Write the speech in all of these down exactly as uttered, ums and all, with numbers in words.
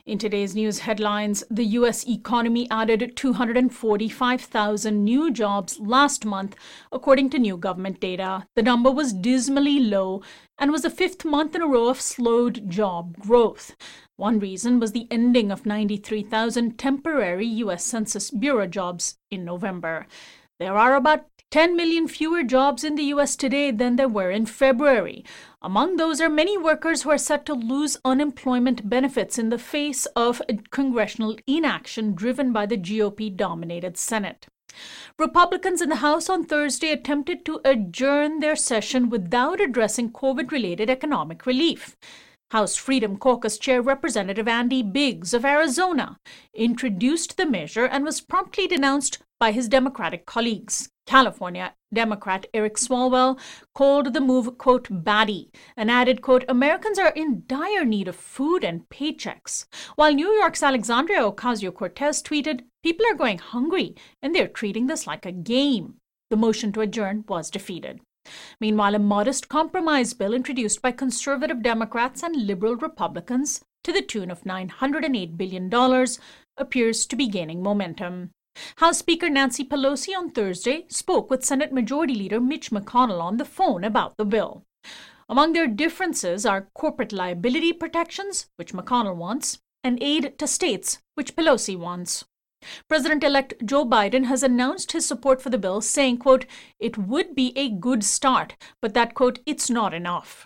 In today's news headlines, the U S economy added two hundred forty-five thousand new jobs last month, according to new government data. The number was dismally low and was the fifth month in a row of slowed job growth. One reason was the ending of ninety-three thousand temporary U S Census Bureau jobs in November. There are about ten million fewer jobs in the U S today than there were in February. Among those are many workers who are set to lose unemployment benefits in the face of congressional inaction driven by the G O P-dominated Senate. Republicans in the House on Thursday attempted to adjourn their session without addressing COVID-related economic relief. House Freedom Caucus Chair Representative Andy Biggs of Arizona introduced the measure and was promptly denounced by his Democratic colleagues. California Democrat Eric Swalwell called the move, quote, baddie, and added, quote, Americans are in dire need of food and paychecks. While New York's Alexandria Ocasio-Cortez tweeted, people are going hungry and they're treating this like a game. The motion to adjourn was defeated. Meanwhile, a modest compromise bill introduced by conservative Democrats and liberal Republicans to the tune of nine hundred eight billion dollars appears to be gaining momentum. House Speaker Nancy Pelosi on Thursday spoke with Senate Majority Leader Mitch McConnell on the phone about the bill. Among their differences are corporate liability protections, which McConnell wants, and aid to states, which Pelosi wants. President-elect Joe Biden has announced his support for the bill, saying, quote, it would be a good start, but that, quote, it's not enough.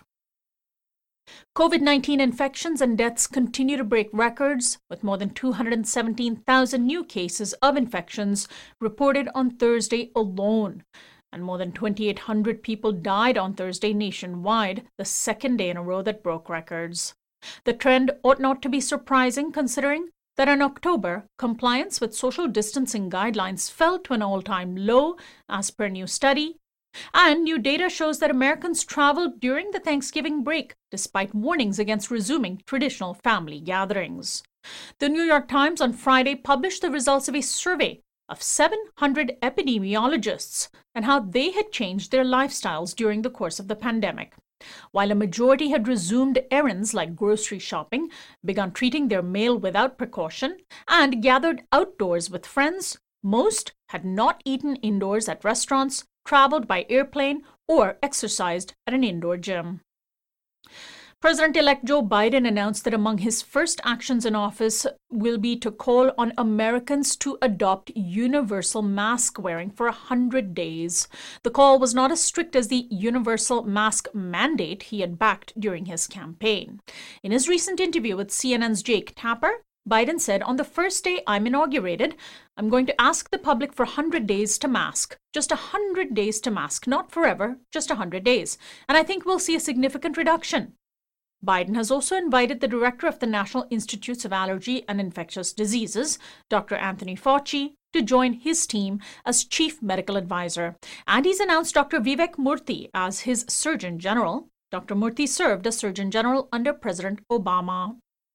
COVID nineteen infections and deaths continue to break records, with more than two hundred seventeen thousand new cases of infections reported on Thursday alone. And more than twenty-eight hundred people died on Thursday nationwide, the second day in a row that broke records. The trend ought not to be surprising, considering that in October, compliance with social distancing guidelines fell to an all-time low, as per a new study. And new data shows that Americans traveled during the Thanksgiving break, despite warnings against resuming traditional family gatherings. The New York Times on Friday published the results of a survey of seven hundred epidemiologists and how they had changed their lifestyles during the course of the pandemic. While a majority had resumed errands like grocery shopping, begun treating their mail without precaution, and gathered outdoors with friends, most had not eaten indoors at restaurants, traveled by airplane, or exercised at an indoor gym. President-elect Joe Biden announced that among his first actions in office will be to call on Americans to adopt universal mask wearing for one hundred days. The call was not as strict as the universal mask mandate he had backed during his campaign. In his recent interview with C N N's Jake Tapper, Biden said, on the first day I'm inaugurated, I'm going to ask the public for one hundred days to mask. Just one hundred days to mask, not forever, just one hundred days. And I think we'll see a significant reduction. Biden has also invited the director of the National Institutes of Allergy and Infectious Diseases, Doctor Anthony Fauci, to join his team as chief medical advisor. And he's announced Doctor Vivek Murthy as his Surgeon General. Doctor Murthy served as Surgeon General under President Obama.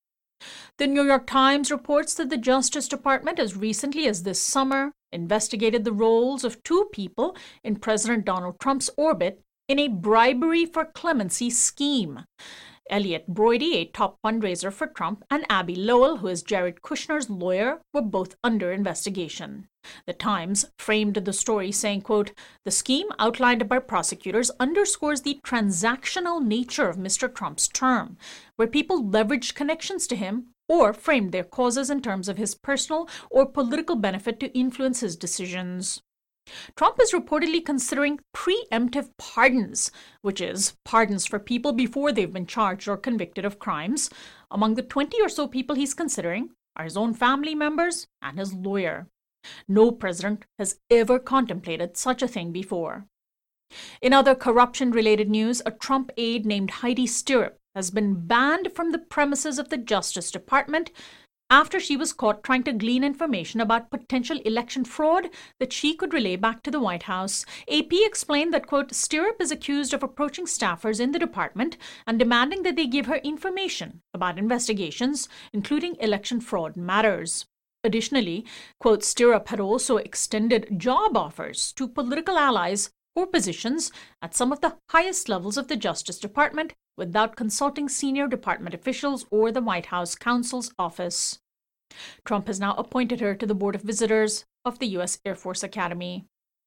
The New York Times reports that the Justice Department, as recently as this summer, investigated the roles of two people in President Donald Trump's orbit in a bribery for clemency scheme. Elliot Broidy, a top fundraiser for Trump, and Abby Lowell, who is Jared Kushner's lawyer, were both under investigation. The Times framed the story saying, quote, the scheme outlined by prosecutors underscores the transactional nature of Mister Trump's term, where people leveraged connections to him or framed their causes in terms of his personal or political benefit to influence his decisions. Trump is reportedly considering preemptive pardons, which is pardons for people before they've been charged or convicted of crimes. Among the twenty or so people he's considering are his own family members and his lawyer. No president has ever contemplated such a thing before. In other corruption-related news, a Trump aide named Heidi Stirrup has been banned from the premises of the Justice Department after she was caught trying to glean information about potential election fraud that she could relay back to the White House. A P explained that, quote, Stirrup is accused of approaching staffers in the department and demanding that they give her information about investigations, including election fraud matters. Additionally, quote, Stirrup had also extended job offers to political allies or positions at some of the highest levels of the Justice Department without consulting senior department officials or the White House counsel's office. Trump has now appointed her to the Board of Visitors of the U S Air Force Academy.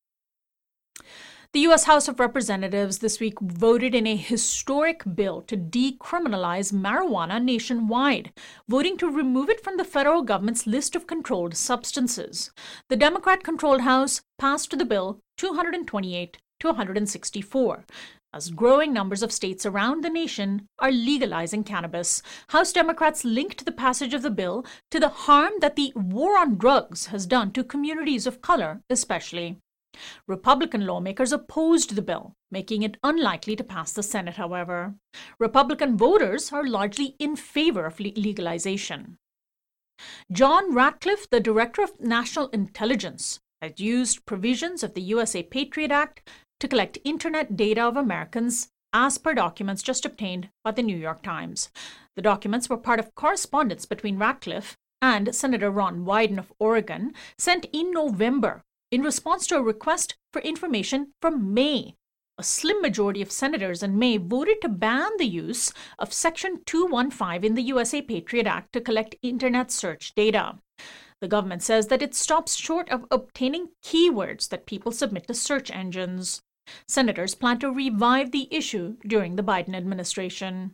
The U S House of Representatives this week voted in a historic bill to decriminalize marijuana nationwide, voting to remove it from the federal government's list of controlled substances. The Democrat-controlled House passed the bill two hundred twenty-eight to one hundred sixty-four. As growing numbers of states around the nation are legalizing cannabis, House Democrats linked the passage of the bill to the harm that the war on drugs has done to communities of color, especially. Republican lawmakers opposed the bill, making it unlikely to pass the Senate, however. Republican voters are largely in favor of legalization. John Ratcliffe, the Director of National Intelligence, had used provisions of the U S A Patriot Act to collect Internet data of Americans, as per documents just obtained by the New York Times. The documents were part of correspondence between Ratcliffe and Senator Ron Wyden of Oregon, sent in November in response to a request for information from May. A slim majority of senators in May voted to ban the use of Section two fifteen in the U S A Patriot Act to collect Internet search data. The government says that it stops short of obtaining keywords that people submit to search engines. Senators plan to revive the issue during the Biden administration.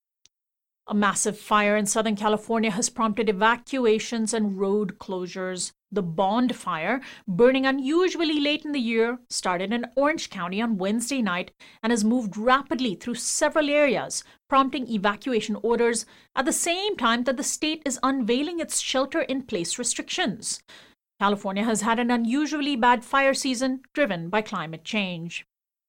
A massive fire in Southern California has prompted evacuations and road closures. The Bond Fire, burning unusually late in the year, started in Orange County on Wednesday night and has moved rapidly through several areas, prompting evacuation orders at the same time that the state is unveiling its shelter-in-place restrictions. California has had an unusually bad fire season driven by climate change.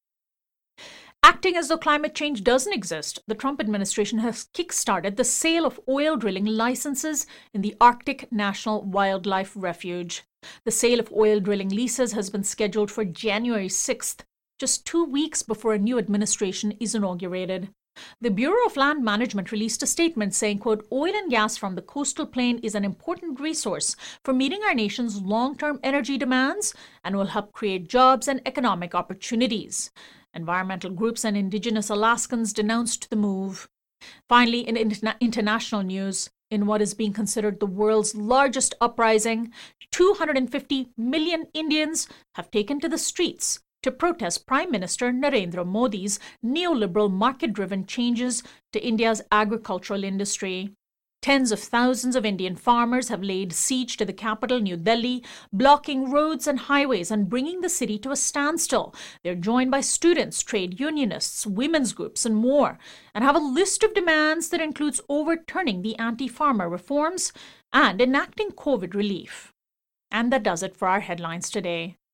Acting as though climate change doesn't exist, the Trump administration has kickstarted the sale of oil drilling licenses in the Arctic National Wildlife Refuge. The sale of oil drilling leases has been scheduled for January sixth, just two weeks before a new administration is inaugurated. The Bureau of Land Management released a statement saying, quote, "Oil and gas from the coastal plain is an important resource for meeting our nation's long-term energy demands and will help create jobs and economic opportunities." Environmental groups and Indigenous Alaskans denounced the move. Finally, in interna- international news, in what is being considered the world's largest uprising, two hundred fifty million Indians have taken to the streets to protest Prime Minister Narendra Modi's neoliberal market-driven changes to India's agricultural industry. Tens of thousands of Indian farmers have laid siege to the capital, New Delhi, blocking roads and highways and bringing the city to a standstill. They're joined by students, trade unionists, women's groups, and more, and have a list of demands that includes overturning the anti-farmer reforms and enacting COVID relief. And that does it for our headlines today.